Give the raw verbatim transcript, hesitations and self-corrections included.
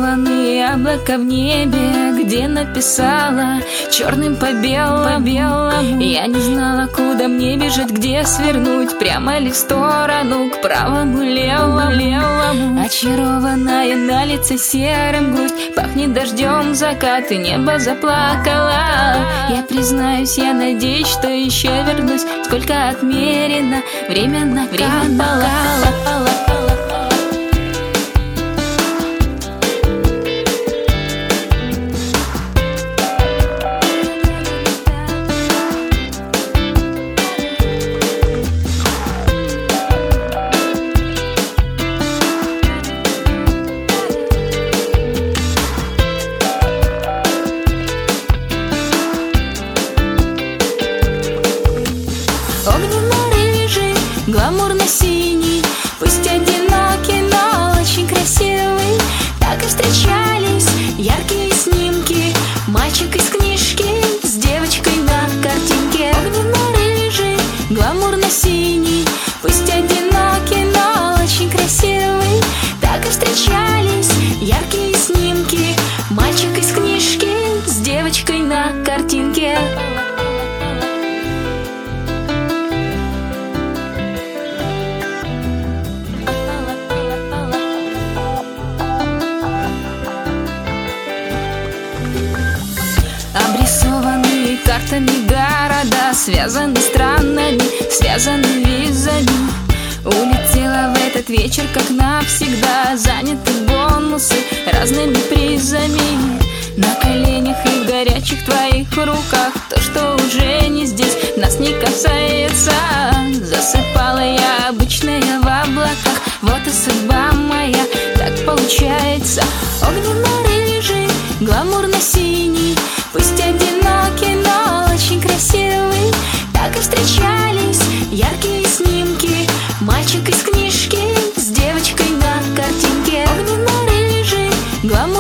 Обрисованные облака в небе, где написала черным по белому, белому. Я не знала, куда мне бежать, где свернуть, прямо ли в сторону, к правому, левому, левому. Очарованная на лице серым грусть, пахнет дождем закат, и небо заплакало. Я признаюсь, я надеюсь, что еще вернусь, сколько отмерено, время накатало. Огненно-рыжий, гламурно-синий, пусть одинокий, но очень красивый. Так и встречались яркие снимки, мальчик из книжки с девочкой на картинке. Огненно-рыжий, гламурно-синий, пусть одинокий, но очень красивый. Так и встречались яркие снимки, мальчик из книжки с девочкой на картинке. Обрисованные картами города, связаны странами, связаны визами. Улетела в этот вечер, как навсегда, заняты бонусы разными призами. На коленях и в горячих твоих руках то, что уже не здесь, нас не касается. Засыпала я обычная в облаках, вот и судьба моя, так получается. Огненно-рыжий, гламурно-синий, пусть одинокий, но очень красивый. Так и встречались яркие снимки, мальчик из книжки с девочкой на картинке. Огненно-рыжий, гламурно-синий,